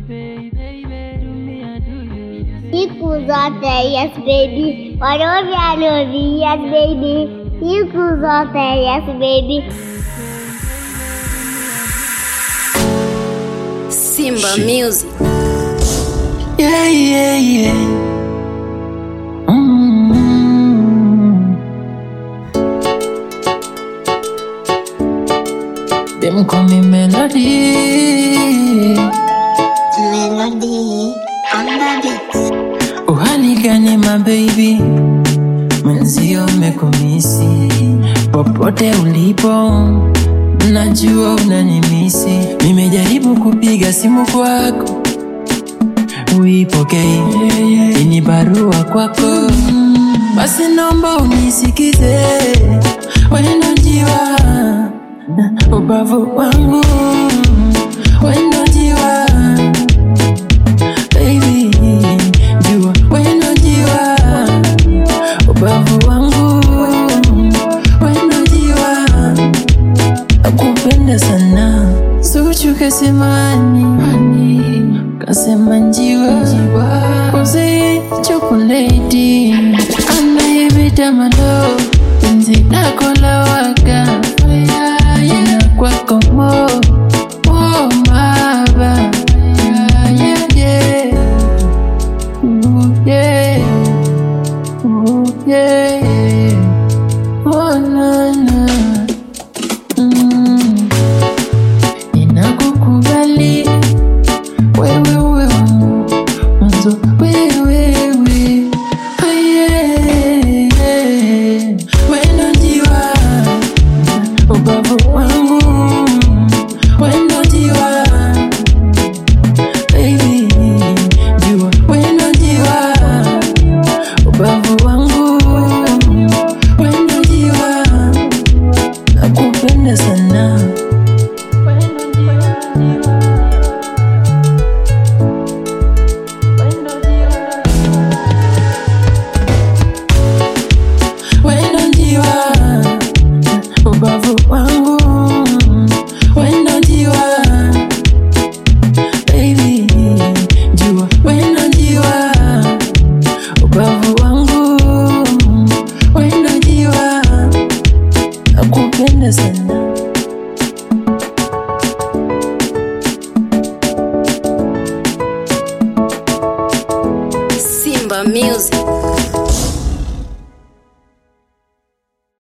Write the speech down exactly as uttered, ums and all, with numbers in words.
Siku zote, yes baby. Wanavya novi, yes baby. Siku zote, yes baby. Simba Music. Yeah, yeah, yeah. Mm-hmm. Them call me Melody. Melody on the beat. Uhali gani my baby, mwenzio umekumisi. Popote ulipo najua unanimisi. Nimejaribu kupiga simu kwako uipokei, ini barua kwako. Basi naomba unisikize, wendo njiwa ubavu wangu, wendo njiwa baby, jua wendo njiwa ubavu wangu, wendo njiwa nakupenda sana. Suchu kasemani kasema njiwa kuzi chokoleti anayebita malo penzi lako la waka ina kwako mo oh maba yeah yeah ooh yeah ooh yeah oh na na mm. Ninakukubali wewe uwe wangu mwanzo, wewe wewe aye wendo njiwa ubavu wangu, wendo njiwa baby, jua wendo njiwa ubavu wangu, wendo njiwa nakupenda sana. Wendo njiwa ubavu wangu, wendo njiwa baby, jua wendo njiwa ubavu wangu, wendo njiwa nakupenda sana.